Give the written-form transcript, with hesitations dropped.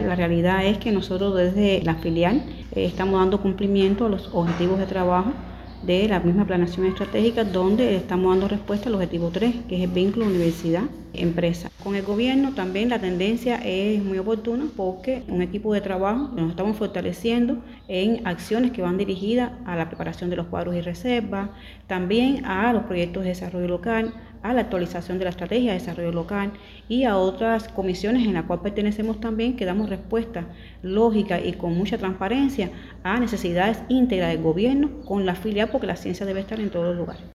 La realidad es que nosotros desde la filial estamos dando cumplimiento a los objetivos de trabajo de la misma planeación estratégica, donde estamos dando respuesta al objetivo 3, que es el vínculo universidad-empresa. Con el gobierno también la tendencia es muy oportuna porque un equipo de trabajo nos estamos fortaleciendo en acciones que van dirigidas a la preparación de los cuadros y reservas, también a los proyectos de desarrollo local, a la actualización de la estrategia de desarrollo local y a otras comisiones en las cuales pertenecemos también, que damos respuesta lógica y con mucha transparencia a necesidades íntegras del gobierno con la filial, porque la ciencia debe estar en todos los lugares.